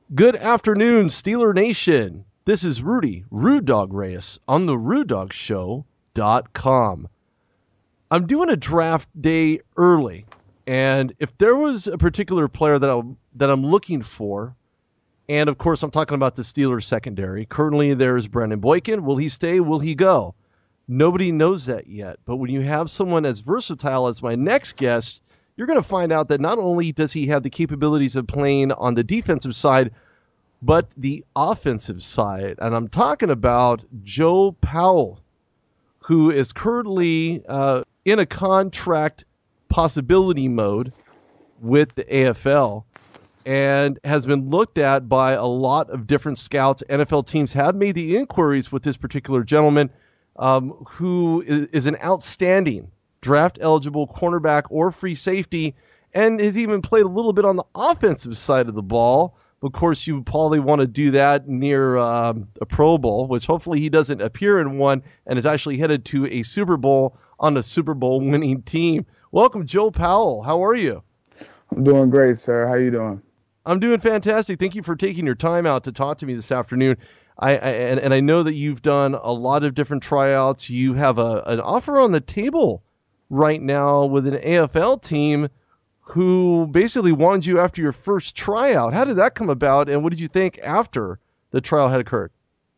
Good afternoon, Steeler Nation. This is Rudy, Rude Dog Reyes, on the RudeDogShow.com. I'm doing a draft day early, and if there was a particular player that I'm looking for, and of course I'm talking about the Steelers secondary. Currently, there's Brandon Boykin. Will he stay? Will he go? Nobody knows that yet. But when you have someone as versatile as my next guest, you're going to find out that not only does he have the capabilities of playing on the defensive side, but the offensive side. And I'm talking about Joe Powell, who is currently in a contract possibility mode with the AFL and has been looked at by a lot of different scouts. NFL teams have made the inquiries with this particular gentleman, who is an outstanding draft-eligible cornerback or free safety, and has even played a little bit on the offensive side of the ball. Of course, you probably want to do that near a Pro Bowl, which hopefully he doesn't appear in one, and is actually headed to a Super Bowl on a Super Bowl winning team. Welcome, Joe Powell. How are you? I'm doing great, sir. How you doing? I'm doing fantastic. Thank you for taking your time out to talk to me this afternoon. I know that you've done a lot of different tryouts. You have an offer on the table right now with an AFL team who basically wanted you after your first tryout. How did that come about, and what did you think after the trial had occurred?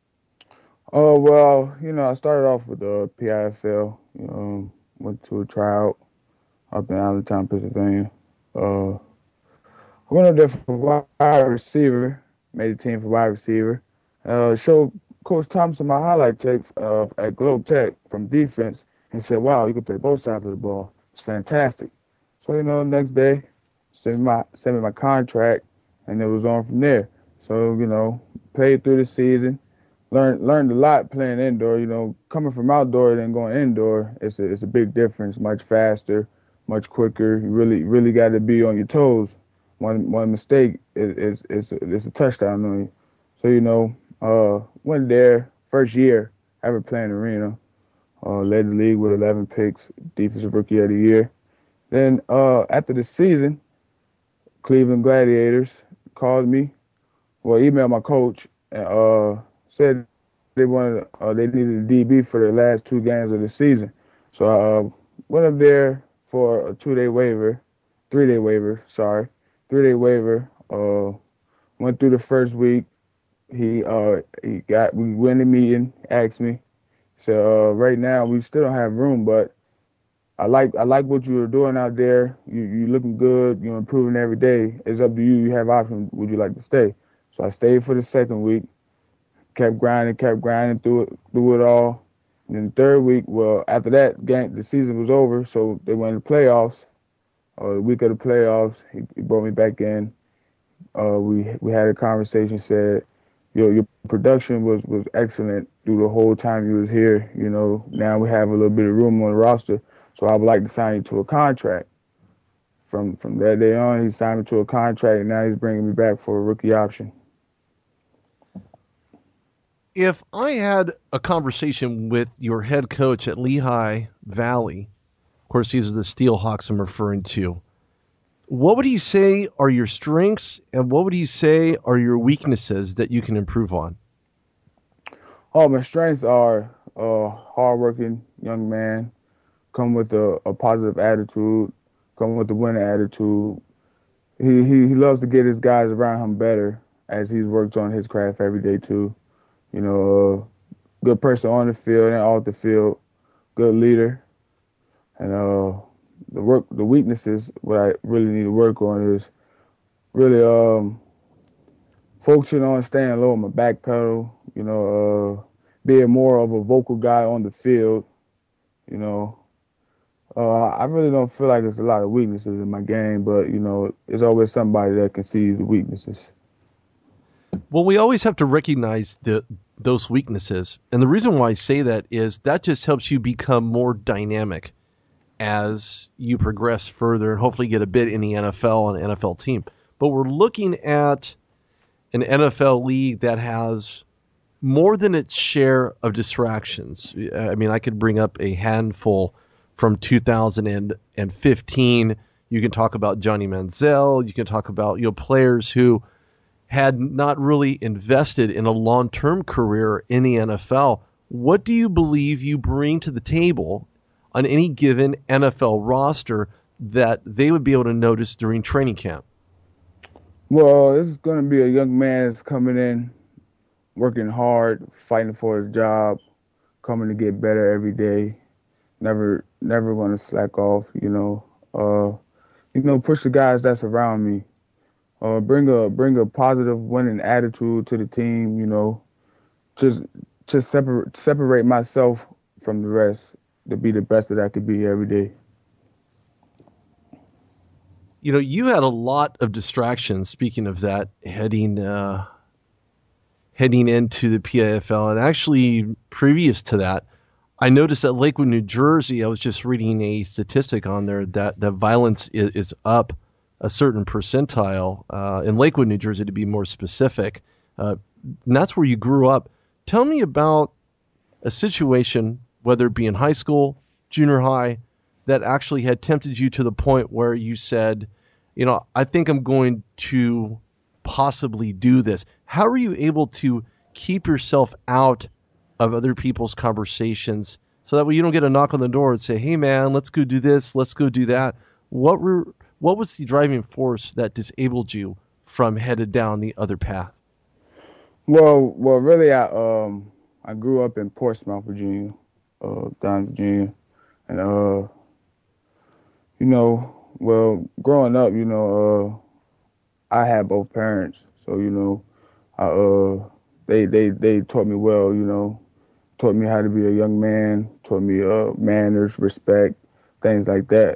Oh, well, I started off with the PIFL. Went to a tryout up in Allentown, Pennsylvania. I went up there for wide receiver, made a team for wide receiver. Showed Coach Thompson my highlight tape at Globe Tech from defense, and said, "Wow, you can play both sides of the ball. It's fantastic." So, next day, sent me my contract, and it was on from there. So, played through the season, learned a lot playing indoor. Coming from outdoor and going indoor, it's a big difference. Much faster, much quicker. You really got to be on your toes. One mistake is a touchdown on you. So, went there first year ever playing arena. Led the league with 11 picks, defensive rookie of the year. Then after the season, Cleveland Gladiators called me, emailed my coach and said they needed a DB for the last two games of the season. So I went up there for a 3-day waiver. We went through the first week. We went in the meeting, asked me, said, right now we still don't have room, but I like what you were doing out there. You looking good. You're improving every day. It's up to you. You have options. Would you like to stay? So I stayed for the second week. Kept grinding through it all. And then the third week, after that game, the season was over. So they went to the playoffs. The week of the playoffs, he brought me back in. We had a conversation. Said, your production was excellent through the whole time you was here. Now we have a little bit of room on the roster. So I would like to sign you to a contract. From that day on, he signed me to a contract, and now he's bringing me back for a rookie option. If I had a conversation with your head coach at Lehigh Valley, of course, these are the Steelhawks I'm referring to, what would he say are your strengths, and what would he say are your weaknesses that you can improve on? Oh, my strengths are hardworking young man, come with a positive attitude, come with a winning attitude. He loves to get his guys around him better as he's worked on his craft every day too. Good person on the field and off the field, good leader. And the weaknesses, what I really need to work on is really focusing on staying low on my back pedal, being more of a vocal guy on the field, I really don't feel like there's a lot of weaknesses in my game, but, there's always somebody that can see the weaknesses. Well, we always have to recognize those weaknesses. And the reason why I say that is that just helps you become more dynamic as you progress further and hopefully get a bit in the NFL and NFL team. But we're looking at an NFL league that has more than its share of distractions. I mean, I could bring up a handful from 2015. You can talk about Johnny Manziel. You can talk about players who had not really invested in a long-term career in the NFL. What do you believe you bring to the table on any given NFL roster that they would be able to notice during training camp? Well, it's going to be a young man that's coming in, working hard, fighting for his job, coming to get better every day. Never going to slack off. Push the guys that's around me. Bring a positive winning attitude to the team. Just separate myself from the rest to be the best that I could be every day. You had a lot of distractions. Speaking of that, heading into the PIFL, and actually previous to that, I noticed that Lakewood, New Jersey. I was just reading a statistic on there that violence is up a certain percentile in Lakewood, New Jersey, to be more specific. And that's where you grew up. Tell me about a situation, whether it be in high school, junior high, that actually had tempted you to the point where you said, I think I'm going to possibly do this. How are you able to keep yourself out of other people's conversations so that way you don't get a knock on the door and say, hey man, let's go do this, let's go do that? What was the driving force that disabled you from headed down the other path? Well, really, I grew up in Portsmouth, Virginia, down Virginia, and growing up, I had both parents, so they taught me well, taught me how to be a young man, taught me manners, respect, things like that.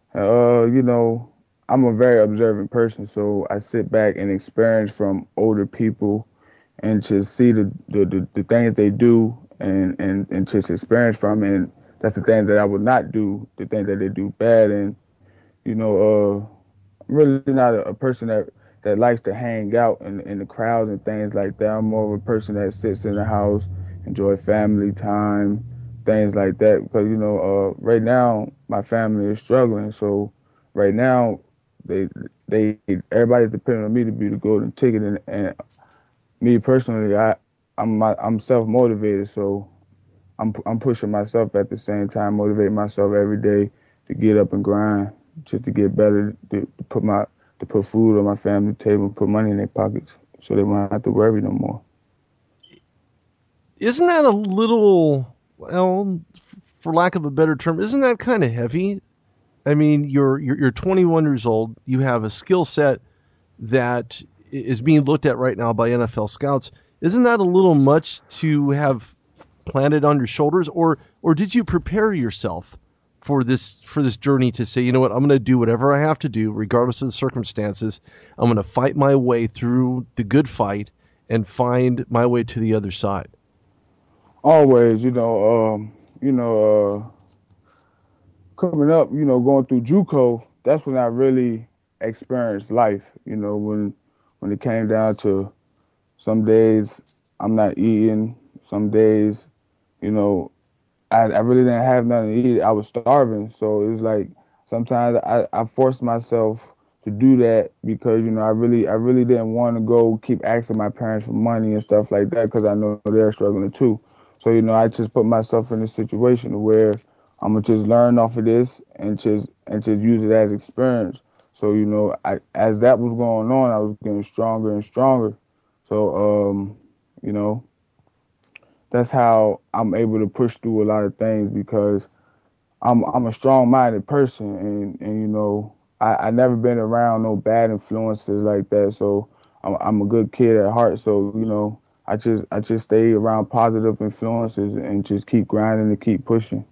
I'm a very observant person, so I sit back and experience from older people and just see the things they do and just experience from, and that's the things that I would not do, the things that they do bad. And I'm really not a person that likes to hang out in the crowds and things like that. I'm more of a person that sits in the house, enjoy family time, things like that. Because right now my family is struggling, so right now everybody's depending on me to be the golden ticket, and me personally, I'm self-motivated, so I'm pushing myself at the same time, motivating myself every day to get up and grind, just to get better, to put food on my family table, put money in their pockets, so they won't have to worry no more. Isn't that a little, well, for lack of a better term, isn't that kind of heavy? I mean, you're 21 years old. You have a skill set that is being looked at right now by NFL scouts. Isn't that a little much to have planted on your shoulders, or did you prepare yourself for this journey to say, you know what, I'm going to do whatever I have to do, regardless of the circumstances. I'm going to fight my way through the good fight and find my way to the other side? Always, coming up, going through JUCO, that's when I really experienced life. When it came down to some days I'm not eating, some days, I really didn't have nothing to eat. I was starving. So it was like sometimes I forced myself to do that because, I really didn't want to go keep asking my parents for money and stuff like that because I know they're struggling too. So, I just put myself in a situation where I'm going to just learn off of this and just use it as experience. So, as that was going on, I was getting stronger and stronger. So, that's how I'm able to push through a lot of things because I'm a strong-minded person, and I never been around no bad influences like that. So I'm a good kid at heart. So I just stay around positive influences and just keep grinding and keep pushing.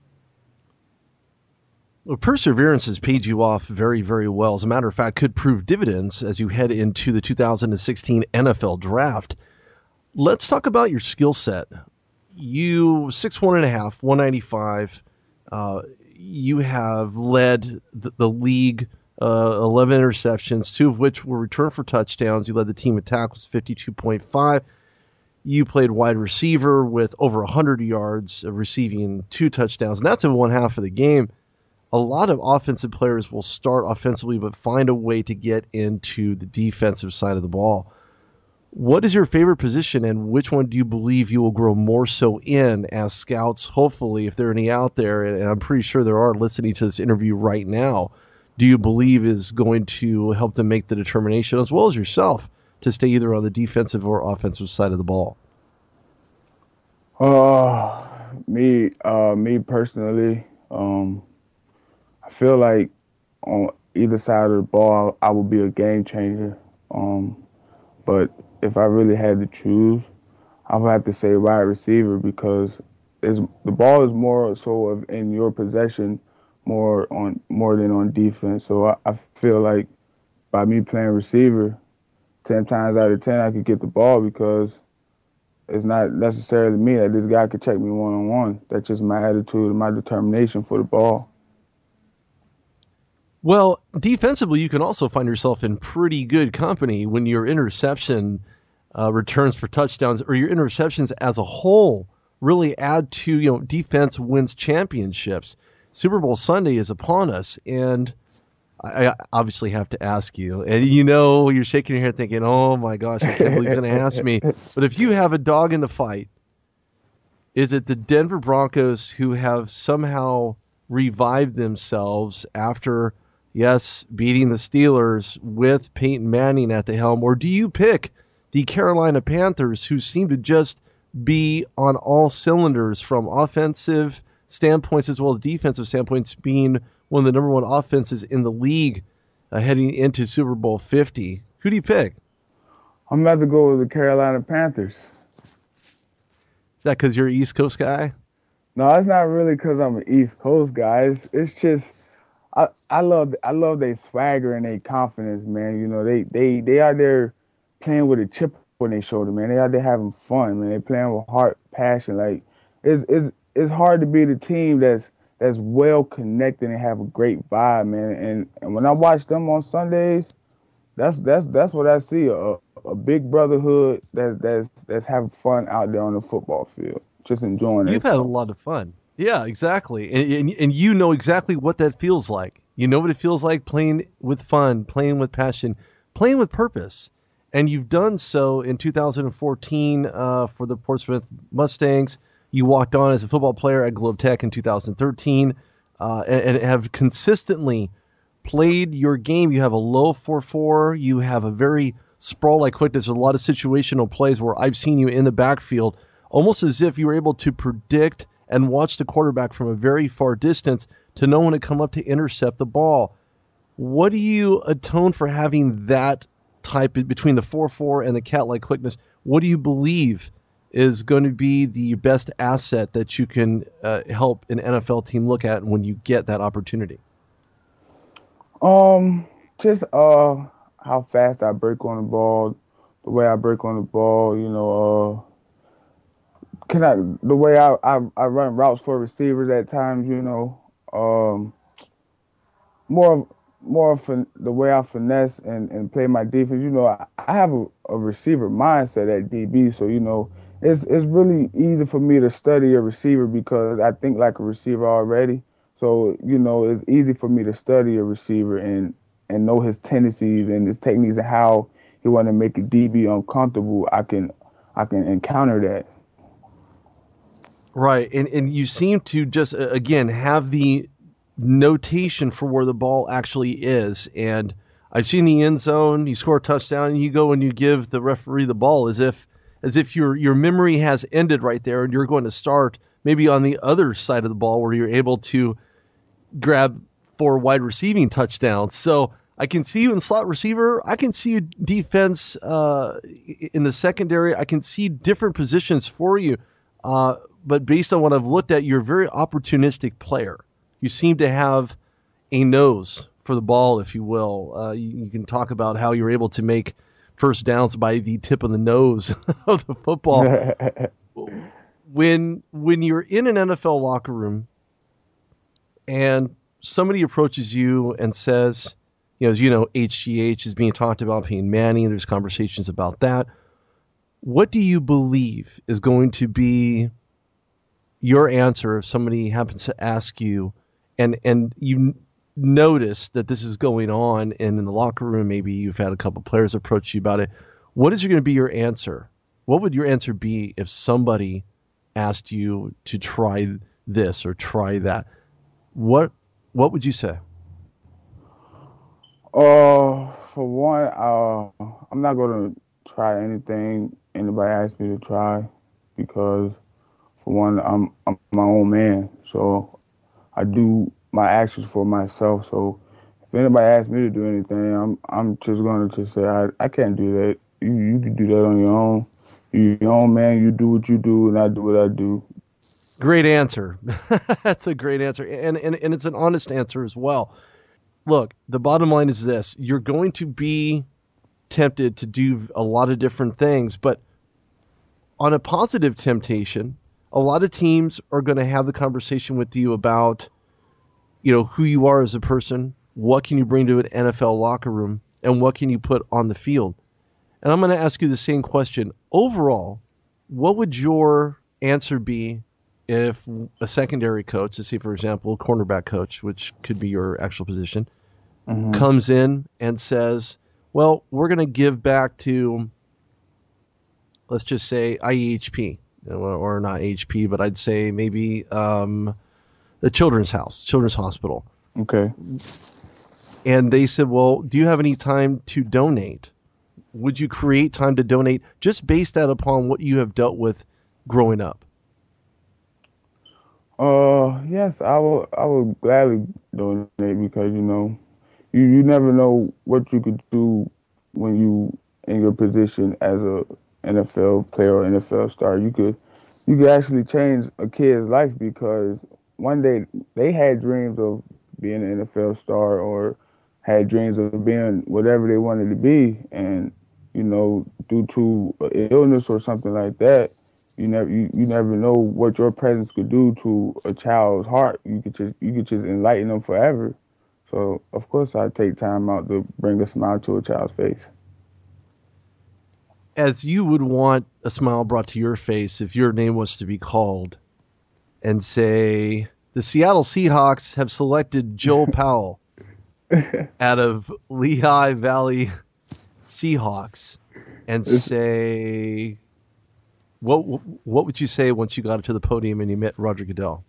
Well, perseverance has paid you off very, very well. As a matter of fact, could prove dividends as you head into the 2016 NFL Draft. Let's talk about your skill set. You 6'1.5", 195. You have led the league 11 interceptions, 2 of which were returned for touchdowns. You led the team in tackles, 52.5. You played wide receiver with over 100 yards of receiving, 2 touchdowns, and that's in one half of the game. A lot of offensive players will start offensively but find a way to get into the defensive side of the ball. What is your favorite position, and which one do you believe you will grow more so in as scouts, hopefully, if there are any out there, and I'm pretty sure there are listening to this interview right now, do you believe is going to help them make the determination, as well as yourself, to stay either on the defensive or offensive side of the ball? Me personally, I feel like on either side of the ball, I would be a game changer. But if I really had to choose, I would have to say wide receiver because the ball is more so of in your possession, more than on defense. So I feel like by me playing receiver, 10 times out of 10 I could get the ball because it's not necessarily me that this guy could check me one on one. That's just my attitude and my determination for the ball. Well, defensively, you can also find yourself in pretty good company when your interception returns for touchdowns, or your interceptions as a whole really add to, defense wins championships. Super Bowl Sunday is upon us, and I obviously have to ask you, and you're shaking your head thinking, oh my gosh, I can't believe he's going to ask me. But if you have a dog in the fight, is it the Denver Broncos who have somehow revived themselves after, yes, beating the Steelers with Peyton Manning at the helm, or do you pick the Carolina Panthers, who seem to just be on all cylinders from offensive standpoints as well as defensive standpoints, being one of the number one offenses in the league heading into Super Bowl 50? Who do you pick? I'm about to go with the Carolina Panthers. Is that because you're an East Coast guy? No, it's not really because I'm an East Coast guy. It's just I love their swagger and their confidence, man. They out there playing with a chip on their shoulder, man. They out there having fun, man. They playing with heart, passion. Like it's hard to be the team that's well connected and have a great vibe, man. And when I watch them on Sundays, that's what I see, a big brotherhood that's having fun out there on the football field, just enjoying it. You've had a lot of fun. Yeah, exactly. And you know exactly what that feels like. You know what it feels like playing with fun, playing with passion, playing with purpose. And you've done so in 2014 for the Portsmouth Mustangs. You walked on as a football player at Globe Tech in 2013 and have consistently played your game. You have a low 4.4. You have a very sprawl-like quickness. There's a lot of situational plays where I've seen you in the backfield, almost as if you were able to predict and watch the quarterback from a very far distance to know when to come up to intercept the ball. What do you atone for having that type between the 4.4 and the cat-like quickness? What do you believe is going to be the best asset that you can help an NFL team look at when you get that opportunity? Just how fast I break on the ball, the way I break on the ball, the way I run routes for receivers at times, the way I finesse and play my defense. I have a receiver mindset at DB, so it's really easy for me to study a receiver because I think like a receiver already. So it's easy for me to study a receiver and know his tendencies and his techniques and how he want to make a DB uncomfortable. I can encounter that. Right, and you seem to just, again, have the notation for where the ball actually is. And I've seen the end zone, you score a touchdown, and you go and you give the referee the ball as if your memory has ended right there, and you're going to start maybe on the other side of the ball where you're able to grab 4 wide receiving touchdowns. So I can see you in slot receiver. I can see you defense in the secondary. I can see different positions for you. But based on what I've looked at, you're a very opportunistic player. You seem to have a nose for the ball, if you will. You can talk about how you're able to make first downs by the tip of the nose of the football. When you're in an NFL locker room and somebody approaches you and says, as you know, HGH is being talked about, Peyton Manning, there's conversations about that. What do you believe is going to be your answer if somebody happens to ask you and you notice that this is going on, and in the locker room maybe you've had a couple players approach you about it? What is going to be your answer? What would your answer be if somebody asked you to try this or try that? What would you say? For one, I'm not gonna try anything anybody asks me to try because, for one, I'm my own man, so I do my actions for myself. So if anybody asks me to do anything, I'm just gonna just say I can't do that. You can do that on your own. You your own man. You do what you do, and I do what I do. Great answer. That's a great answer. And it's an honest answer as well. Look, the bottom line is this. You're going to be tempted to do a lot of different things, but on a positive temptation, a lot of teams are going to have the conversation with you about, who you are as a person, what can you bring to an NFL locker room, and what can you put on the field. And I'm going to ask you the same question. Overall, what would your answer be if a secondary coach, let's say, for example, a cornerback coach, which could be your actual position, Hmm. comes in and says, well, we're going to give back to, let's just say, IEHP, or not HP, but I'd say maybe the Children's Hospital. Okay. And they said, well, do you have any time to donate? Would you create time to donate just based that upon what you have dealt with growing up? Yes, I would gladly donate because you never know what you could do when you in your position as a NFL player or NFL star. You could actually change a kid's life because one day they had dreams of being an NFL star or had dreams of being whatever they wanted to be, and due to an illness or something like that, you never know what your presence could do to a child's heart. You could just enlighten them forever. So of course I take time out to bring a smile to a child's face. As you would want a smile brought to your face if your name was to be called and say, the Seattle Seahawks have selected Joe Powell out of Lehigh Valley Seahawks, and It's, say, what would you say once you got up to the podium and you met Roger Goodell?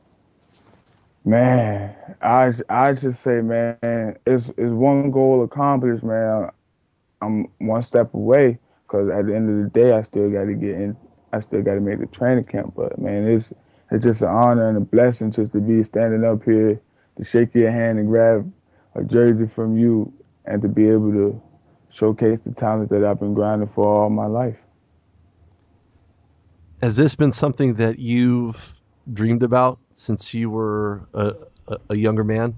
man, I just say, man, it's one goal accomplished, man. I'm one step away because at the end of the day, I still got to get in. I still got to make the training camp. But man, it's just an honor and a blessing just to be standing up here to shake your hand and grab a jersey from you and to be able to showcase the talent that I've been grinding for all my life. Has this been something that you've dreamed about since you were a younger man?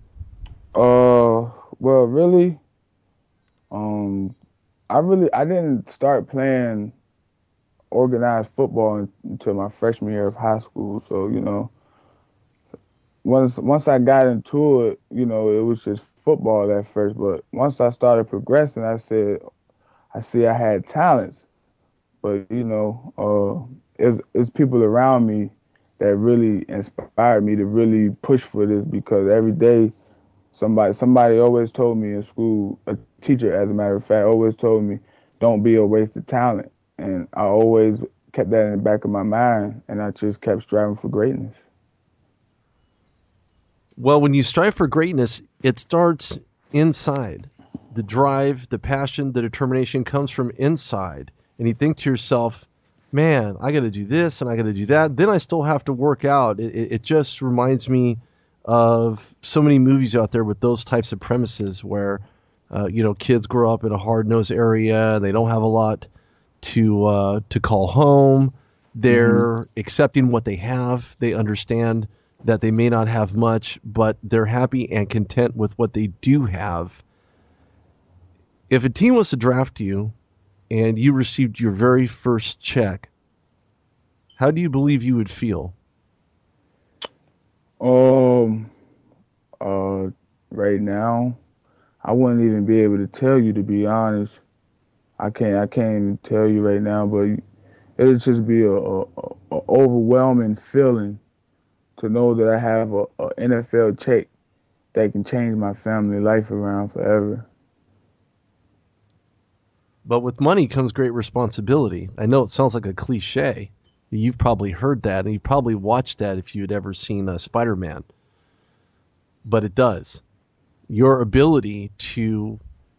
Well, really, um, I didn't start playing organized football until my freshman year of high school. So once I got into it, it was just football at first. But once I started progressing, I see I had talents, but it's people around me that really inspired me to really push for this because every day somebody always told me in school, a teacher as a matter of fact, always told me, don't be a waste of talent, and I always kept that in the back of my mind, and I just kept striving for greatness. Well, when you strive for greatness, it starts inside. The drive, the passion, the determination comes from inside. And you think to yourself, man, I got to do this and I got to do that. Then I still have to work out. It just reminds me of so many movies out there with those types of premises where, kids grow up in a hard nosed area. They don't have a lot to call home. Hmm. They're accepting what they have. They understand that they may not have much, but they're happy and content with what they do have. If a team was to draft you and you received your very first check, how do you believe you would feel? Um, uh, right now, I wouldn't even be able to tell you to be honest. I can't even tell you right now, but it'll just be a overwhelming feeling to know that I have a NFL check that can change my family life around forever. But with money comes great responsibility. I know it sounds like a cliche. You've probably heard that, and you probably watched that if you had ever seen Spider-Man. But it does. Your ability to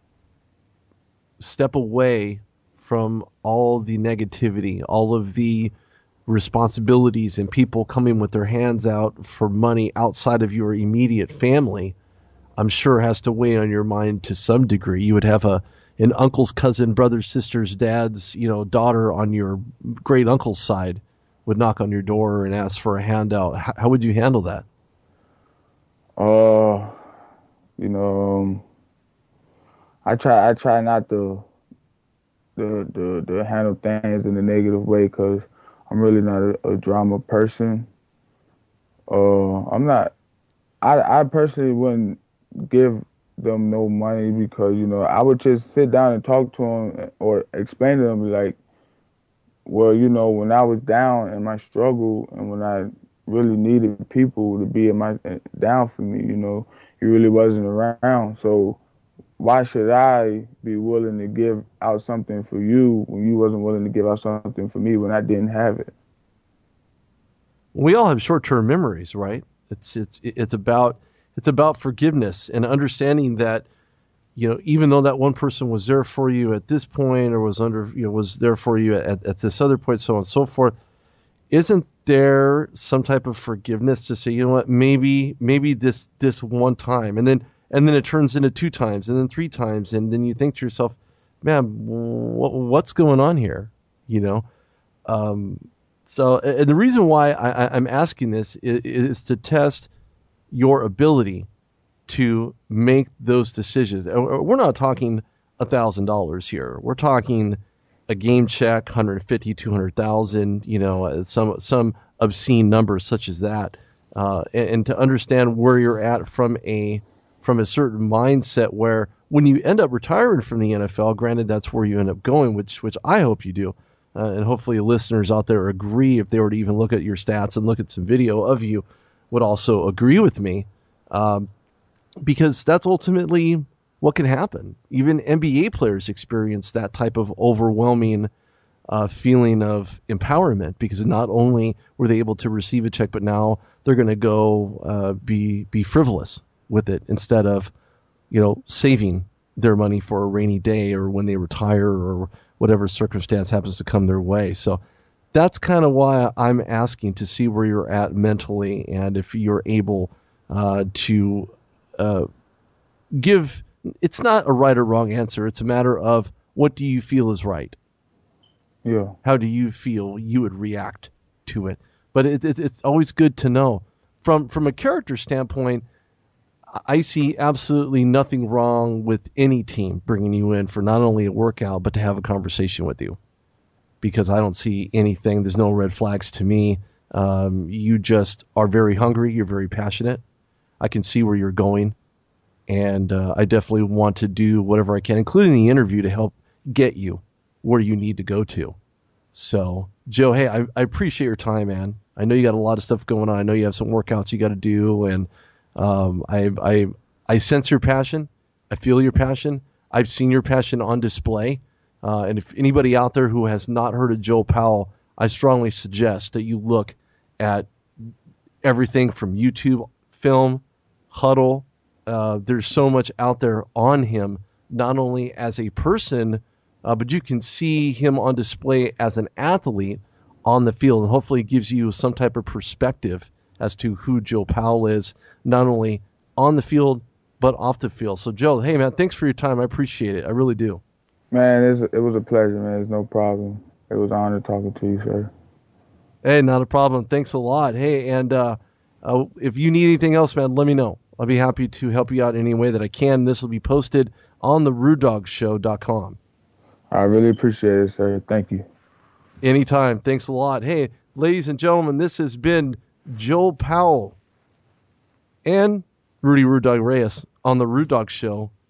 step away from all the negativity, all of the responsibilities and people coming with their hands out for money outside of your immediate family, I'm sure has to weigh on your mind to some degree. You would have an uncle's cousin, brother's sister's dad's, daughter on your great uncle's side would knock on your door and ask for a handout. How would you handle that? You know, I try not to handle things in a negative way because I'm really not a drama person. I'm not. I personally wouldn't give them no money because I would just sit down and talk to them or explain to them like, well, when I was down in my struggle and when I really needed people to be down for me, he really wasn't around. So why should I be willing to give out something for you when you wasn't willing to give out something for me when I didn't have it? We all have short-term memories, right? It's about forgiveness and understanding that, even though that one person was there for you at this point or was there for you at this other point, so on and so forth, isn't there some type of forgiveness to say, you know what, maybe this one time, and then it turns into 2 times and then 3 times, and then you think to yourself, man, what's going on here? So and the reason why I'm asking this is to test your ability to make those decisions. We're not talking $1,000 here. We're talking a game check, 150, 200,000, some obscene numbers such as that. And to understand where you're at from a certain mindset where when you end up retiring from the NFL, granted that's where you end up going, which I hope you do. And hopefully listeners out there agree, if they were to even look at your stats and look at some video of you, would also agree with me. Because that's ultimately what can happen. Even NBA players experience that type of overwhelming feeling of empowerment because not only were they able to receive a check, but now they're going to go be frivolous with it instead of, saving their money for a rainy day or when they retire or whatever circumstance happens to come their way. So that's kind of why I'm asking to see where you're at mentally and if you're able to give. It's not a right or wrong answer. It's a matter of what do you feel is right? Yeah. How do you feel you would react to it? But it's always good to know. From a character standpoint, I see absolutely nothing wrong with any team bringing you in for not only a workout, but to have a conversation with you. Because I don't see anything. There's no red flags to me. You just are very hungry. You're very passionate. I can see where you're going. And I definitely want to do whatever I can, including the interview, to help get you where you need to go to. So, Joe, hey, I appreciate your time, man. I know you got a lot of stuff going on. I know you have some workouts you got to do, and I sense your passion. I feel your passion. I've seen your passion on display. And if anybody out there who has not heard of Joe Powell, I strongly suggest that you look at everything from YouTube, film, Huddle. There's so much out there on him, not only as a person, but you can see him on display as an athlete on the field, and hopefully it gives you some type of perspective as to who Joe Powell is, not only on the field, but off the field. So, Joe, hey, man, thanks for your time. I appreciate it. I really do. Man, it was a pleasure, man. It's no problem. It was an honor talking to you, sir. Hey, not a problem. Thanks a lot. Hey, and if you need anything else, man, let me know. I'll be happy to help you out any way that I can. This will be posted on the RudDogShow.com. I really appreciate it, sir. Thank you. Anytime. Thanks a lot. Hey, ladies and gentlemen, this has been Joe Powell and Rudy Rude Dog Reyes on the Rude Dog Show